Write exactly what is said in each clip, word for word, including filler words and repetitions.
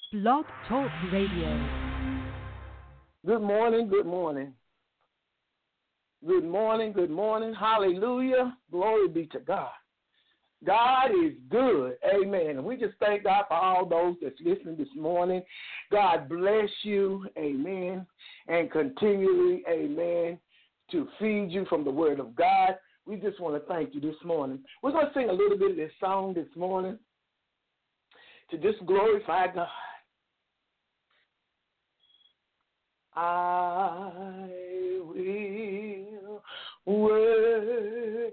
Blog Talk Radio. Good morning, good morning. Good morning, good morning. Hallelujah. Glory be to God. God is good. Amen. And we just thank God for all those that's listening this morning. God bless you. Amen. And continually, amen, to feed you from the word of God. We just want to thank you this morning. We're going to sing a little bit of this song this morning to just glorify God. I will worship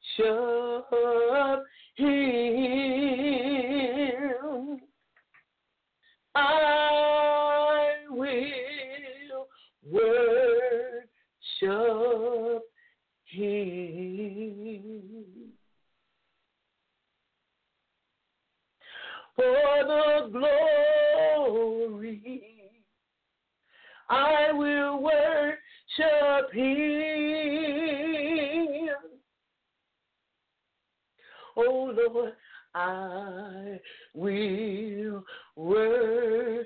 Him. I will worship Him. For the glory I will worship Him. Oh Lord, I will worship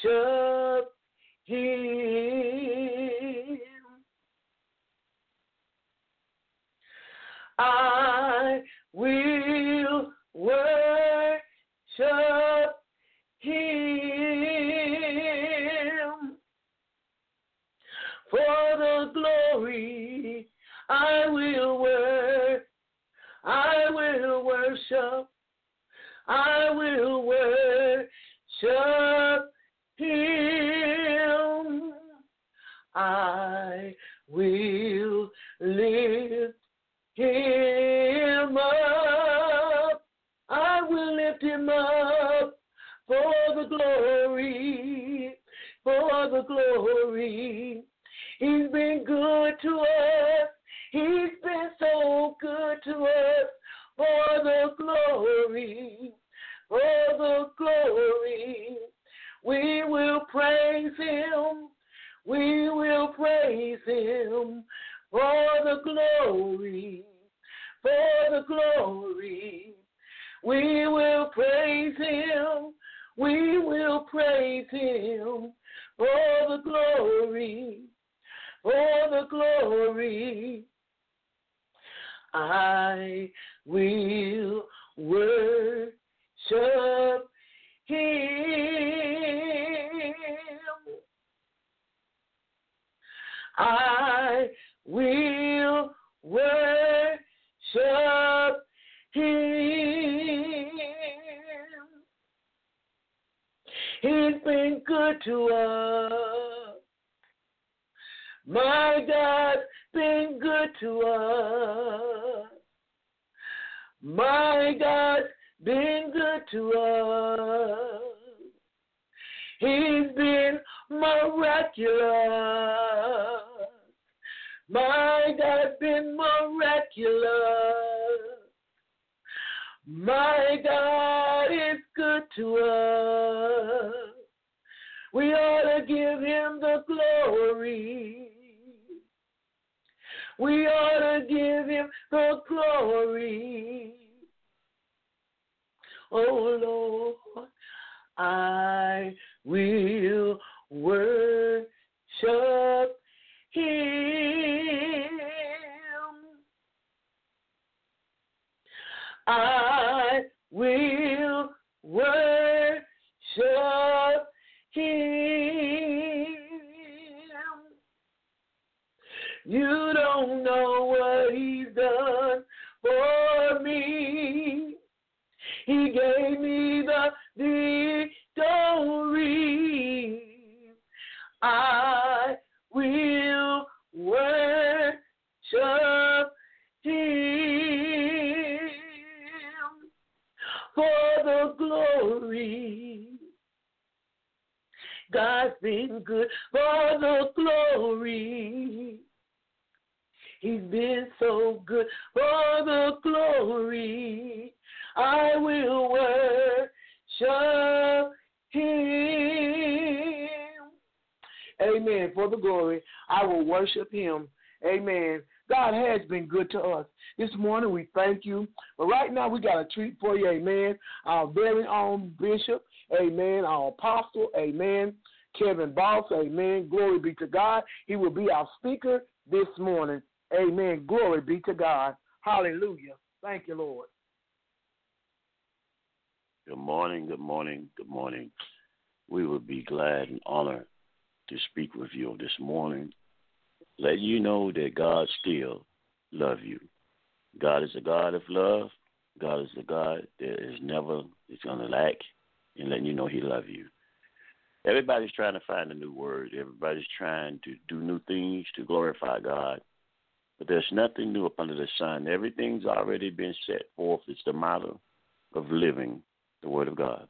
Him. I will worship Him. For the glory, I will worship, I will worship, I will worship Him. I will lift Him up, I will lift Him up for the glory, for the glory. He's been good to us. He's been so good to us. For the glory, for the glory. We will praise Him. We will praise Him. For the glory, for the glory. We will praise Him. We will praise Him. For the glory, for the glory, I will worship Him. I will worship Him. He's been good to us. My God's been good to us. My God's been good to us. He's been miraculous. My God's been miraculous. My God is good to us. We ought to give Him the glory. We ought to give Him the glory. Oh Lord, I will worship Him. I will worship Him. You don't know what He's done for me. He gave me the victory. I will worship Him. For the glory, God's been good. For the glory, He's been so good. For the glory, I will worship Him. Amen. For the glory, I will worship Him. Amen. God has been good to us. This morning we thank you. But right now we got a treat for you, amen. Our very own bishop, amen, our apostle, amen, Kevin Boss, amen. Glory be to God. He will be our speaker this morning. Amen. Glory be to God. Hallelujah. Thank you, Lord. Good morning, good morning, good morning. We would be glad and honored to speak with you this morning. Let you know that God still loves you. God is a God of love. God is a God that is never is going to lack, and letting you know he loves you. Everybody's trying to find a new word. Everybody's trying to do new things to glorify God. But there's nothing new up under the sun. Everything's already been set forth. It's the model of living the word of God.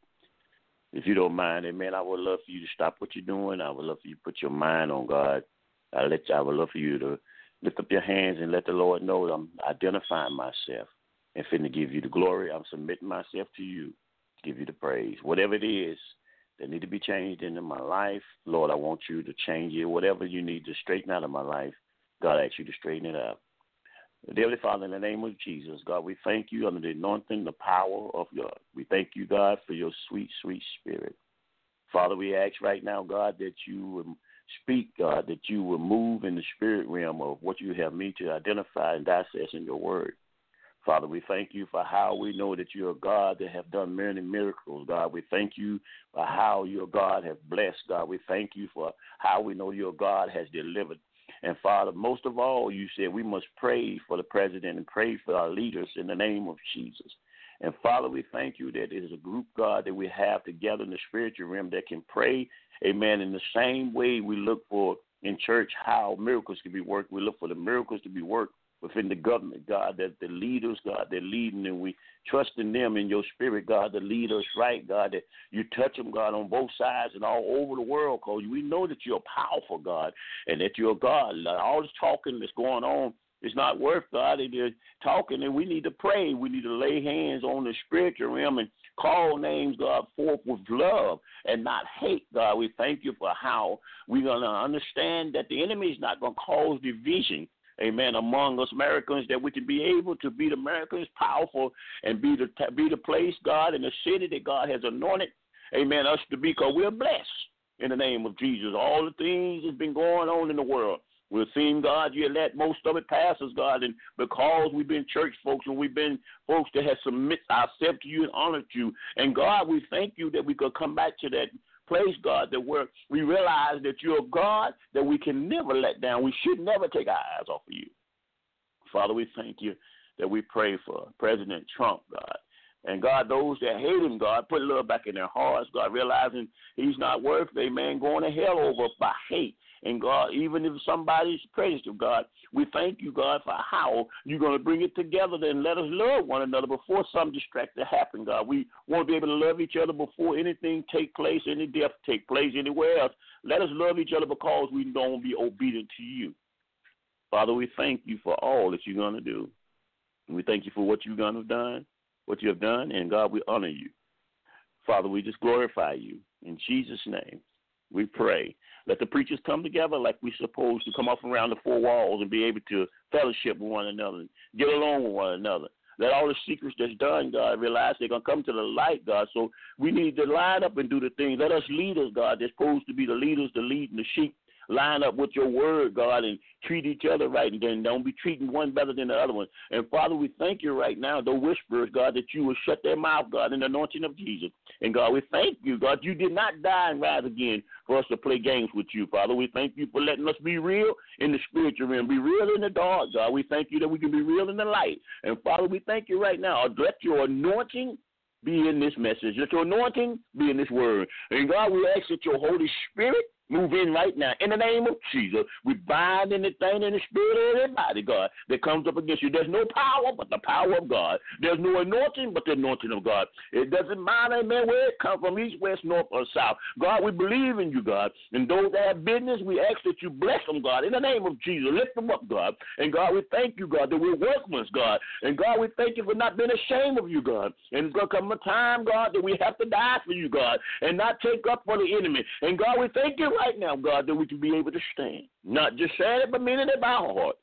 If you don't mind, amen, I would love for you to stop what you're doing. I would love for you to put your mind on God. I let you, I would love for you to lift up your hands and let the Lord know that I'm identifying myself and finna give you the glory. I'm submitting myself to you to give you the praise. Whatever it is that need to be changed into my life, Lord, I want you to change it. Whatever you need to straighten out of my life, God, I ask you to straighten it out. Dearly Father, in the name of Jesus, God, we thank you under the anointing, the power of God. We thank you, God, for your sweet, sweet spirit. Father, we ask right now, God, that you would speak, God, that you will move in the spirit realm of what you have me to identify and dissect in your word. Father, we thank you for how we know that you're a God that have done many miracles, God. We thank you for how your God has blessed, God. We thank you for how we know your God has delivered. And, Father, most of all, you said we must pray for the president and pray for our leaders in the name of Jesus. And, Father, we thank you that it is a group, God, that we have together in the spiritual realm that can pray, amen, in the same way we look for in church how miracles can be worked. We look for the miracles to be worked within the government, God, that the leaders, God, they're leading, and we trust in them in your spirit, God, to lead us right, God, that you touch them, God, on both sides and all over the world, because we know that you're powerful, God, and that you're God. All this talking that's going on is not worth, God. They're talking, and we need to pray. We need to lay hands on the spiritual realm and call names, God, forth with love and not hate, God. We thank you for how we're going to understand that the enemy is not going to cause division, amen, among us Americans, that we can be able to be the Americans powerful and be the be the place, God, in the city that God has anointed, amen, us to be, because we're blessed in the name of Jesus. All the things that's been going on in the world, we're seeing, God, you let most of it pass us, God, and because we've been church folks and we've been folks that have submit ourselves to you and honored you, and, God, we thank you that we could come back to that place, God, that where we realize that you're a God that we can never let down. We should never take our eyes off of you. Father, we thank you that we pray for President Trump, God. And, God, those that hate him, God, put a little back in their hearts, God, realizing he's not worth, amen, going to hell over by hate. And, God, even if somebody's praised him, God, we thank you, God, for how you're going to bring it together and let us love one another before some distraction happen, God. We want to be able to love each other before anything take place, any death take place anywhere else. Let us love each other because we don't be obedient to you. Father, we thank you for all that you're going to do. And we thank you for what you're going to have done, what you have done, and, God, we honor you. Father, we just glorify you. In Jesus' name, we pray. Let the preachers come together like we're supposed to, come off around the four walls and be able to fellowship with one another, get along with one another. Let all the secrets that's done, God, realize they're going to come to the light, God. So we need to line up and do the things. Let us leaders, God, that's supposed to be the leaders, the leading the sheep, line up with your word, God, and treat each other right, and then don't be treating one better than the other one. And, Father, we thank you right now, the whisperers, God, that you will shut their mouth, God, in the anointing of Jesus. And, God, we thank you, God, you did not die and rise again for us to play games with you, Father. We thank you for letting us be real in the spiritual realm, be real in the dark, God. We thank you that we can be real in the light. And, Father, we thank you right now. Let your anointing be in this message. Let your anointing be in this word. And, God, we ask that your Holy Spirit move in right now. In the name of Jesus, we bind anything in the spirit of everybody, God, that comes up against you. There's no power but the power of God. There's no anointing but the anointing of God. It doesn't matter, amen, where it comes from, east, west, north, or south. God, we believe in you, God. And those that have business, we ask that you bless them, God. In the name of Jesus, lift them up, God. And, God, we thank you, God, that we're workmen, God. And, God, we thank you for not being ashamed of you, God. And it's going to come a time, God, that we have to die for you, God, and not take up for the enemy. And, God, we thank you right now, God, that we can be able to stand. Not just saying it, but meaning it by our heart.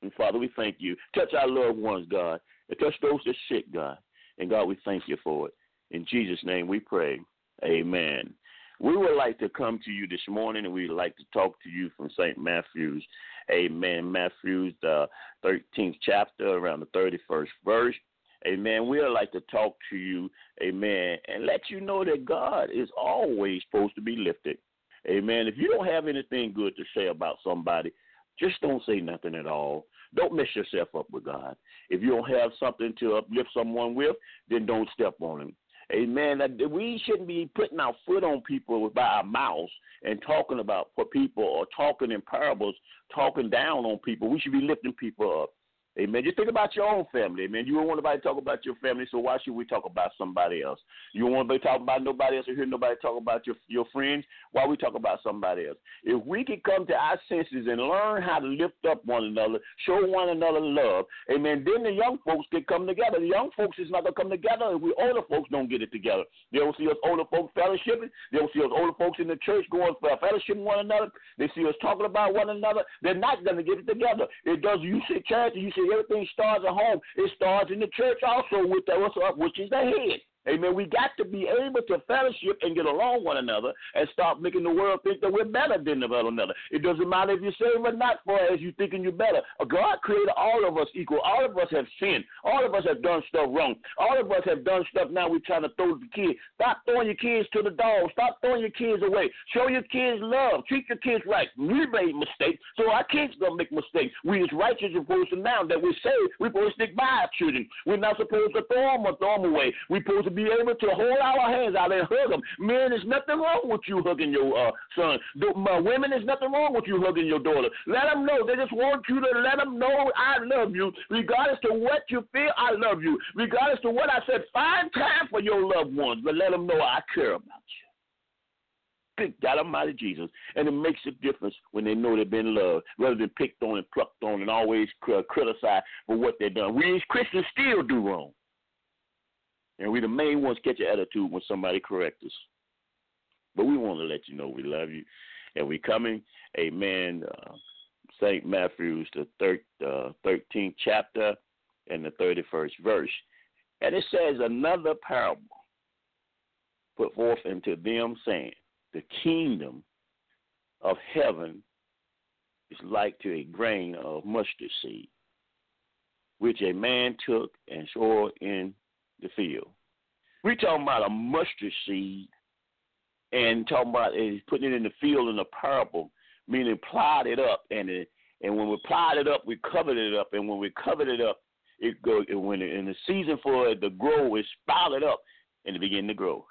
And, Father, we thank you. Touch our loved ones, God, and touch those that are sick, God. And, God, we thank you for it. In Jesus' name we pray. Amen. We would like to come to you this morning, and we'd like to talk to you from Saint Matthew's. Amen. Matthew's the thirteenth chapter, around the thirty-first verse. Amen. We would like to talk to you, amen, and let you know that God is always supposed to be lifted. Amen. If you don't have anything good to say about somebody, just don't say nothing at all. Don't mess yourself up with God. If you don't have something to uplift someone with, then don't step on him. Amen. We shouldn't be putting our foot on people by our mouths and talking about for people or talking in parables, talking down on people. We should be lifting people up. Amen. Just think about your own family. Amen. You don't want nobody to talk about your family, so why should we talk about somebody else? You don't want nobody to talk about nobody else or hear nobody talk about your your friends. Why we talk about somebody else? If we can come to our senses and learn how to lift up one another, show one another love, amen, then the young folks can come together. The young folks is not going to come together if we older folks don't get it together. They don't see us older folks fellowshipping. They don't see us older folks in the church going for fellowshipping one another. They see us talking about one another. They're not going to get it together. It does. You see charity, you see everything starts at home. It starts in the church also with the, what's up, which is the head. Amen. We got to be able to fellowship and get along one another and stop making the world think that we're better than one another. It doesn't matter if you're saved or not, for as you thinking you're better. God created all of us equal. All of us have sinned. All of us have done stuff wrong. All of us have done stuff now we're trying to throw the kids. Stop throwing your kids to the dogs. Stop throwing your kids away. Show your kids love. Treat your kids right. We made mistakes, so our kids don't make mistakes. We as righteous as opposed to now that we're saved, we're supposed to stick by our children. We're not supposed to throw them or throw them away. We're supposed to be able to hold our hands out and hug them. Men, there's nothing wrong with you hugging your uh, son. The, uh, women, there's nothing wrong with you hugging your daughter. Let them know. They just want you to let them know I love you. Regardless to what you feel, I love you. Regardless to what I said, find time for your loved ones, but let them know I care about you. Good God Almighty Jesus. And it makes a difference when they know they've been loved, rather than picked on and plucked on and always uh, criticized for what they've done. We as Christians still do wrong. And we the main ones catch an attitude when somebody corrects us. But we want to let you know we love you. And we coming, amen, uh, Saint Matthew's, the thir- uh, thirteenth chapter and the thirty-first verse. And it says, another parable put forth unto them, saying, the kingdom of heaven is like to a grain of mustard seed, which a man took and sowed in the field. We're talking about a mustard seed and talking about uh, putting it in the field in a parable, meaning plowed it up. And it, and when we plowed it up, we covered it up. And when we covered it up, it go it, when it, in the season for it to grow, it sprouted up and it began to grow.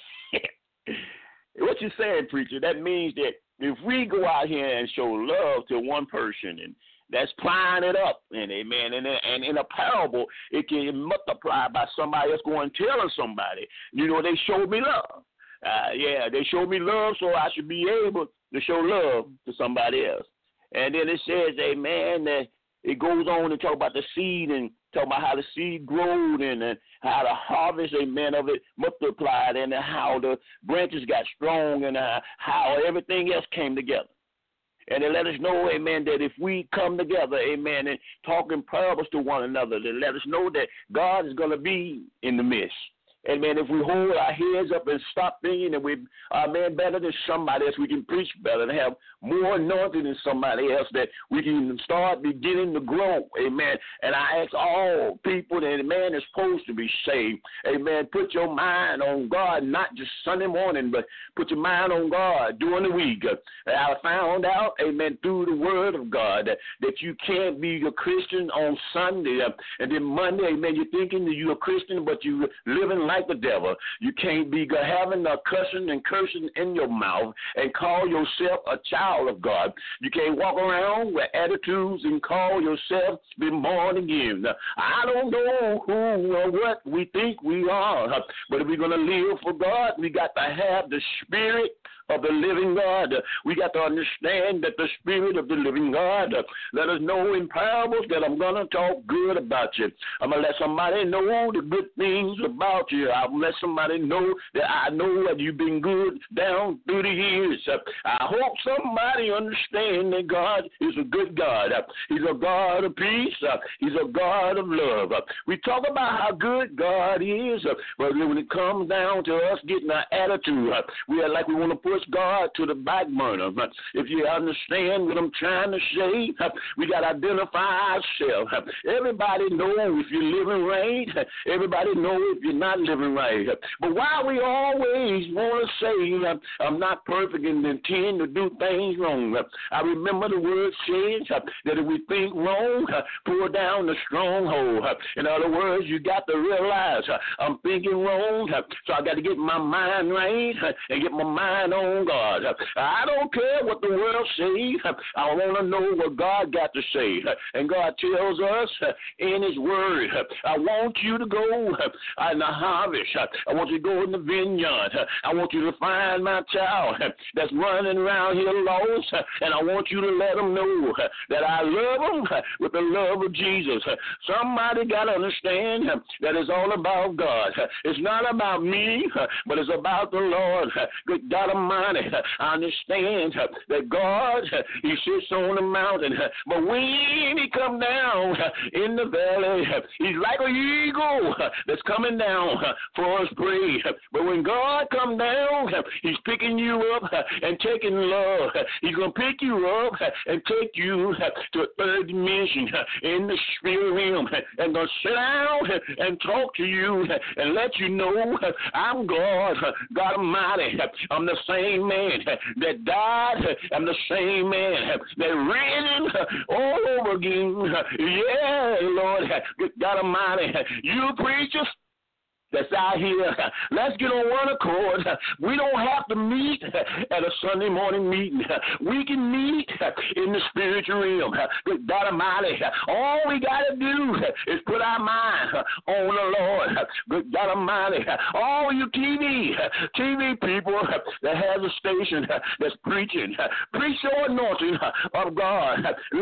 What you saying, preacher? That means that if we go out here and show love to one person and that's plowing it up, and amen. And, and in a parable, it can multiply by somebody else going and telling somebody, you know, they showed me love. Uh, yeah, they showed me love, so I should be able to show love to somebody else. And then it says, amen, that it goes on to talk about the seed and talk about how the seed growed and, and how the harvest, amen, of it multiplied and how the branches got strong and uh, how everything else came together. And they let us know, amen, that if we come together, amen, and talk in parables to one another, they let us know that God is going to be in the midst. Amen. If we hold our heads up and stop thinking that we are man better than somebody else, we can preach better and have more anointing than somebody else, that we can start beginning to grow. Amen. And I ask all people that a man is supposed to be saved. Amen. Put your mind on God, not just Sunday morning, but put your mind on God during the week. I found out, amen, through the word of God that, that you can't be a Christian on Sunday. Uh, and then Monday, amen, you're thinking that you're a Christian, but you're living like like the devil. You can't be having a cussing and cursing in your mouth and call yourself a child of God. You can't walk around with attitudes and call yourself been born again. Now, I don't know who or what we think we are, but if we're going to live for God, we got to have the spirit of the living God. We got to understand that the Spirit of the living God let us know in parables that I'm going to talk good about you. I'm going to let somebody know the good things about you. I'm going to let somebody know that I know that you've been good down through the years. I hope somebody understands that God is a good God. He's a God of peace. He's a God of love. We talk about how good God is, but when it comes down to us getting our attitude, we are like we want to push God to the back burner. If you understand what I'm trying to say, we got to identify ourselves. Everybody knows if you're living right. Everybody knows if you're not living right. But why we always want to say, I'm not perfect and intend to do things wrong. I remember the word says that if we think wrong, pull down the stronghold. In other words, you got to realize I'm thinking wrong, so I got to get my mind right and get my mind on God. I don't care what the world says. I want to know what God got to say. And God tells us in his word, I want you to go in the harvest. I want you to go in the vineyard. I want you to find my child that's running around here lost, and I want you to let them know that I love them with the love of Jesus. Somebody got to understand that it's all about God. It's not about me, but it's about the Lord. Good God Almighty, I understand that God, he sits on the mountain, but when he come down in the valley, he's like an eagle that's coming down for his prey. But when God come down, he's picking you up and taking love. He's going to pick you up and take you to a third dimension in the spirit realm and going to sit down and talk to you and let you know I'm God, God Almighty. I'm the same man that died. I'm the same man that risen all over again. Yeah, Lord, God Almighty. You preachers that's out here, let's get on one accord. We don't have to meet at a Sunday morning meeting. We can meet in the spiritual realm. Good God Almighty, all we got to do is put our mind on the Lord. Good God Almighty, all you T V, T V people that has a station that's preaching, preach your anointing of God.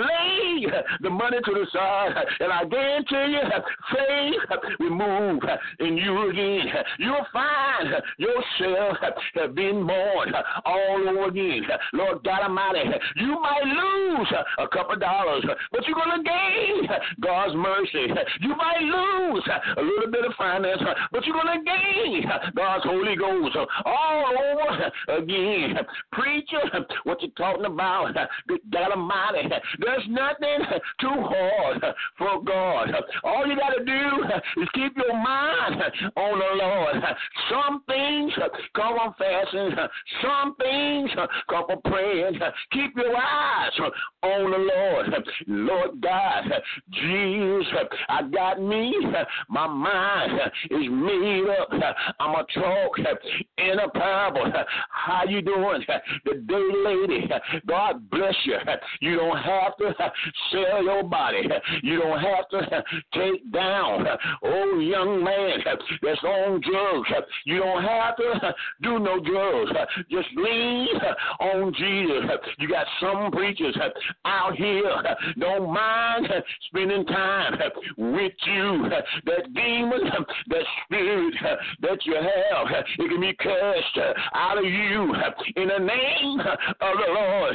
Lay the money to the side, and I guarantee you, faith will move in you again. You'll find yourself have been born all over again. Lord God Almighty, you might lose a couple dollars, but you're going to gain God's mercy. You might lose a little bit of finance, but you're going to gain God's Holy Ghost all over again. Preacher, what you talking about? Good God Almighty, there's nothing too hard for God. All you got to do is keep your mind on the Lord. Some things come from fasting. Some things come from praying. Keep your eyes on the Lord. Lord God, Jesus, I got me. My mind is made up. I'm going to talk in a parable. How you doing? The day lady, God bless you. You don't have to sell your body. You don't have to take down. Oh, young man that's on drugs. You don't have to do no drugs. Just lean on Jesus. You got some preachers out here don't mind spending time with you. That demon, that spirit that you have, it can be cast out of you in the name of the Lord.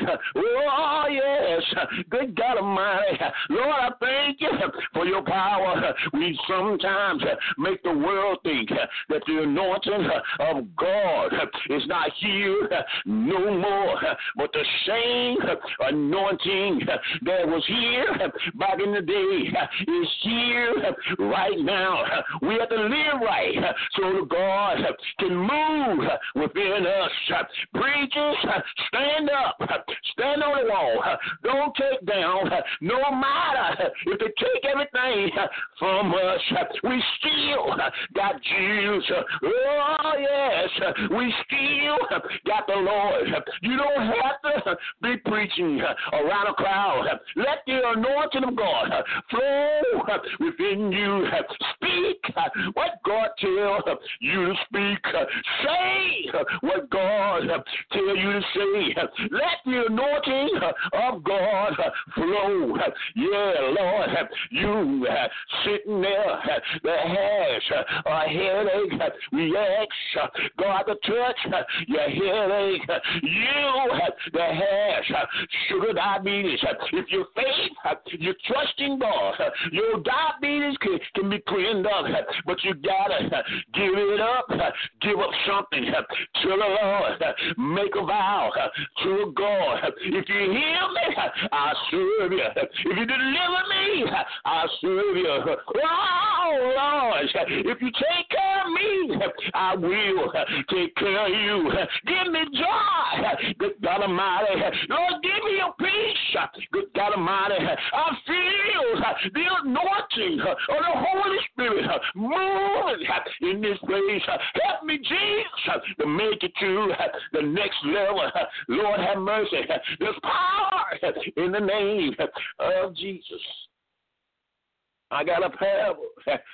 Oh, yes. Good God Almighty. Lord, I thank you for your power. We sometimes make the world think that the anointing of God is not here no more, but the same anointing that was here back in the day is here right now. We have to live right so God can move within us. Preachers, stand up, stand on the wall. Don't take down, no matter if they take everything from us. We still got Jesus. Oh, yes, we still got the Lord. You don't have to be preaching around a crowd. Let the anointing of God flow within you. Speak what God tells you to speak. Say what God tells you to say. Let the anointing of God flow. Yeah, Lord, you sitting there that has a headache, we ask God to touch your headache. You that has sugar diabetes, if your faith, you trust in God, your diabetes can, can be cleaned up, but you gotta give it up, give up something to the Lord, make a vow to God. If you heal me, I'll serve you. If you deliver me, I'll serve you. Oh, Lord, if you take care of me, I will take care of you. Give me joy, good God Almighty. Lord, give me your peace, good God Almighty. I feel the anointing of the Holy Spirit moving in this place. Help me, Jesus, to make it to the next level. Lord, have mercy. There's power in the name of Jesus. I got a parable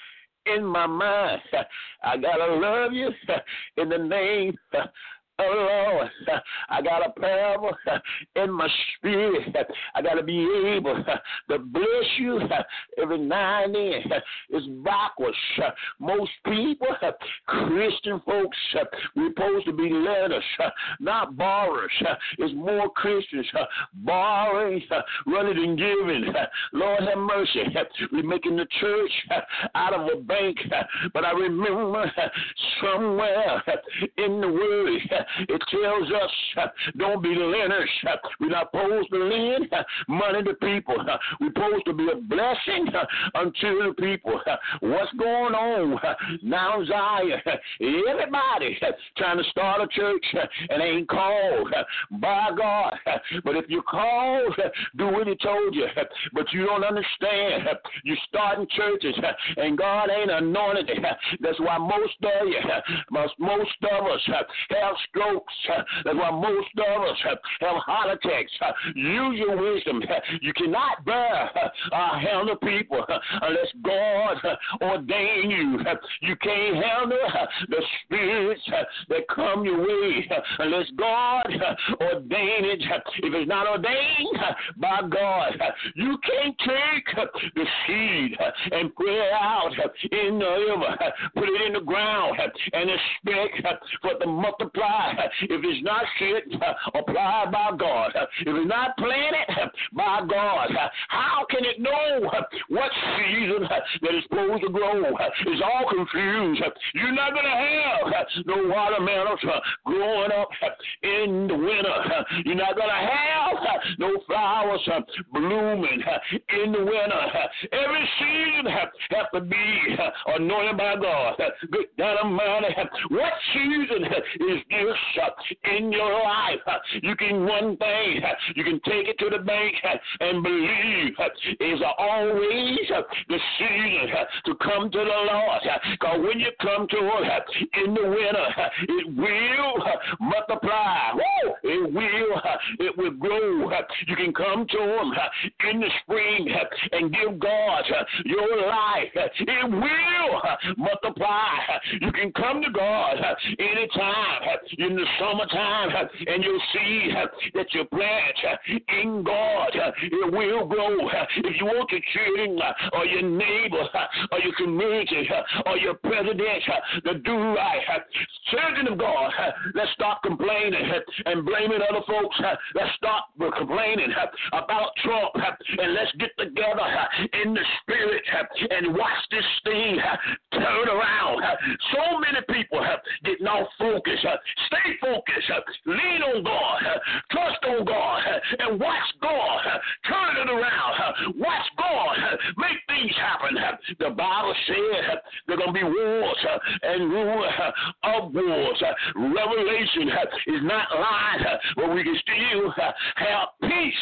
in my mind. I got to love you in the name of the Lord. I got a parable in my spirit. I got to be able to bless you every now and then. It's backwards. Most people, Christian folks, we're supposed to be lenders, not borrowers. It's more Christians borrowing rather than giving. Lord have mercy. We're making the church out of a bank. But I remember somewhere in the Word, it tells us, don't be lenders. We're not supposed to lend money to people. We're supposed to be a blessing unto the people. What's going on now, Zion? Everybody trying to start a church and ain't called by God. But if you're called, do what he told you. But you don't understand. You're starting churches and God ain't anointed it. That's why most of you, most, most of us have strokes. That's why most of us have heart attacks. Use your wisdom. You cannot bear uh, handle people unless God ordain you. You can't handle the spirits that come your way unless God ordain it. If it's not ordained by God, you can't take the seed and put it out in the river, put it in the ground, and expect for it to multiply. If it's not shit applied by God, if it's not planted by God, how can it know what season that it's supposed to grow? It's all confused. You're not going to have no watermelons growing up in the winter. You're not going to have no flowers blooming in the winter. Every season has to be anointed by God. Good God Almighty, what season is this in your life? You can one thing, you can take it to the bank and believe is always the season to come to the Lord. Because when you come to Him in the winter, it will multiply. Woo! It will, it will grow. You can come to Him in the spring and give God your life. It will multiply. You can come to God anytime in the summertime, and you'll see that you plant in God, it will grow. If you want your children or your neighbor or your community or your president to do right, children of God, let's stop complaining and blaming other folks. Let's stop complaining about Trump, and let's get together in the spirit and watch this thing turn around. So many people getting off focus. Stay focused. Lean on God. Trust on God. And watch God turn it around. Watch God make things happen. The Bible said there are going to be wars and rumor of wars. Revelation is not lying, but we can still have peace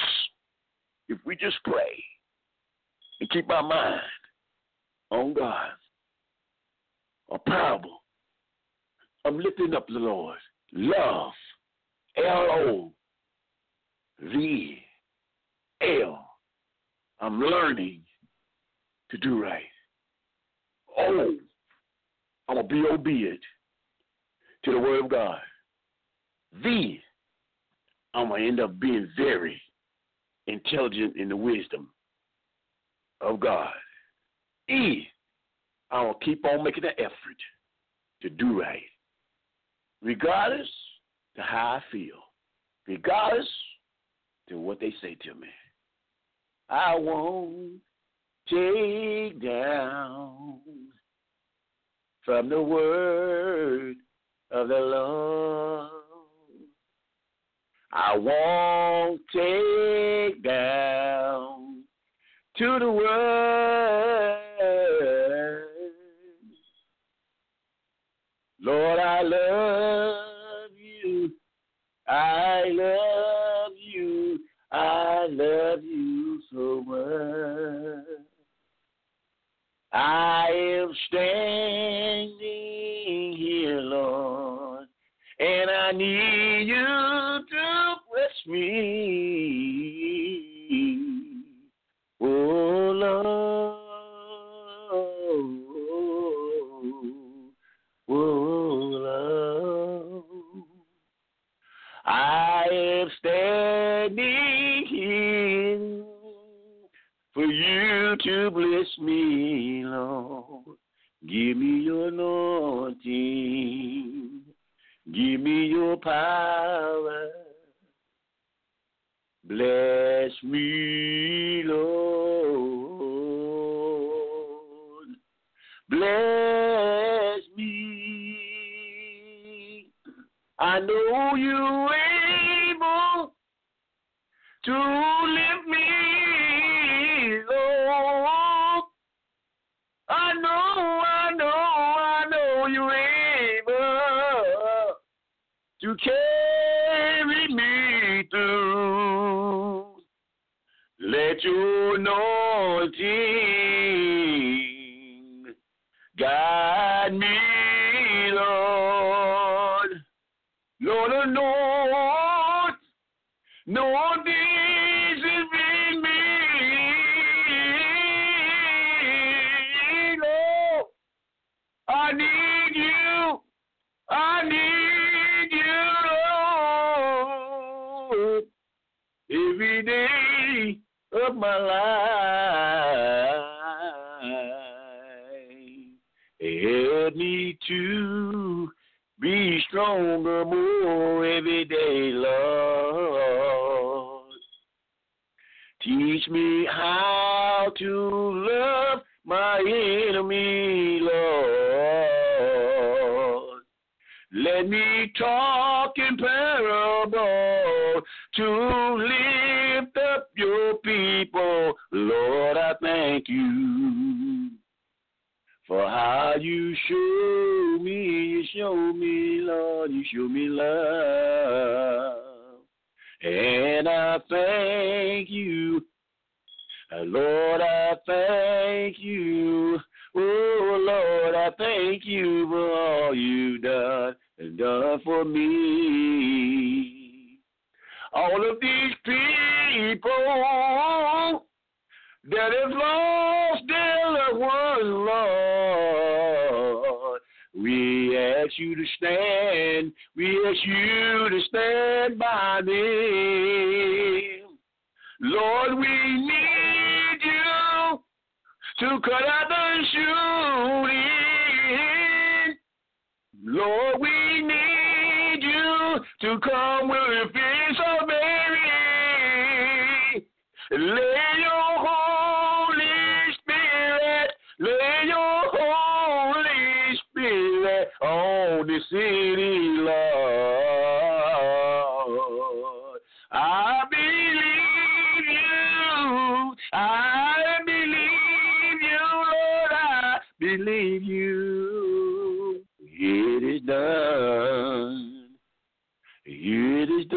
if we just pray and keep our mind on God. a parable. I'm lifting up the Lord. Love. L O V L. I'm learning to do right. O. I'm going to be obedient to the word of God. V. I'm going to end up being very intelligent in the wisdom of God. E. I'm going to keep on making an effort to do right, regardless to how I feel, regardless to what they say to me. I won't take down from the word of the Lord. I won't take down to the word. Lord, I love you. I love you. I love you so much. I am standing here, Lord, and I need you to bless me. Oh, Lord. Oh, Lord. I am standing here for you to bless me, Lord. Give me your anointing. Give me your power. Bless me, Lord. Bless me. I know you're able to lift me, Lord. I know, I know, I know you're able to carry me through. Let your anointing guide me, Lord. Lord, anoint, anoint these in me, Lord. I need you, I need you, Lord, every day of my life. Help me to be stronger more every day, Lord. Teach me how to love my enemy, Lord. Let me talk in parable to lift up your people. Lord, I thank you for how you show me, you show me, Lord, you show me love. And I thank you, Lord, I thank you. Oh, Lord, I thank you for all you've done and done for me. All of these people that have lost their loved ones, Lord, we ask you to stand, we ask you to stand by them. Lord, we need you to cut out the shooting. Lord, we need you to come with a fist of Mary. Lay your Holy Spirit, lay your Holy Spirit on the city, Lord. I believe you, I believe you, Lord, I believe you. It is done, it is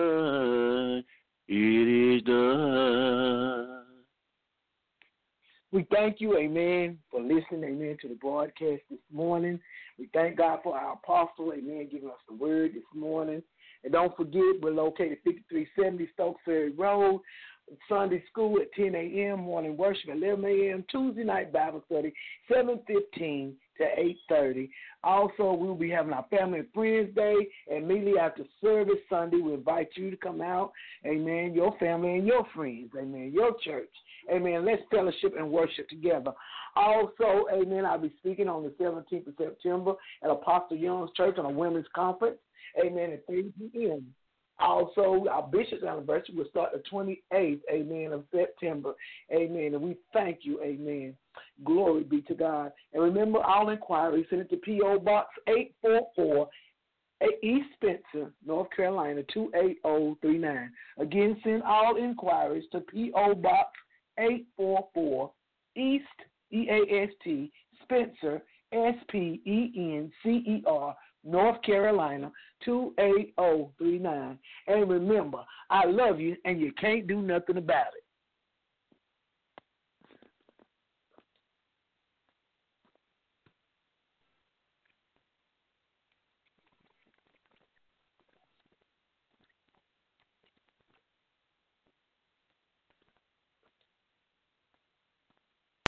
done. It is done. We thank you, amen, for listening, amen, to the broadcast this morning. We thank God for our apostle, amen, giving us the word this morning. And don't forget, we're located fifty-three seventy Stokes Ferry Road. Sunday school at ten a.m., morning worship at eleven a.m., Tuesday night Bible study, seven fifteen to eight thirty. Also, we'll be having our Family and Friends Day, and immediately after service Sunday, we invite you to come out, amen, your family and your friends, amen, your church. Amen. Let's fellowship and worship together. Also, amen, I'll be speaking on the seventeenth of September at Apostle Young's Church on a women's conference, amen, at three p.m. Also, our bishop's anniversary will start the twenty-eighth, amen, of September, amen. And we thank you, amen. Glory be to God. And remember, all inquiries, send it to P O. Box eight forty-four, East Spencer, North Carolina, two eight zero three nine. Again, send all inquiries to P O. Box eight forty-four, East, E A S T, Spencer, S P E N C E R, North Carolina, two eight zero three nine. And remember, I love you, and you can't do nothing about it.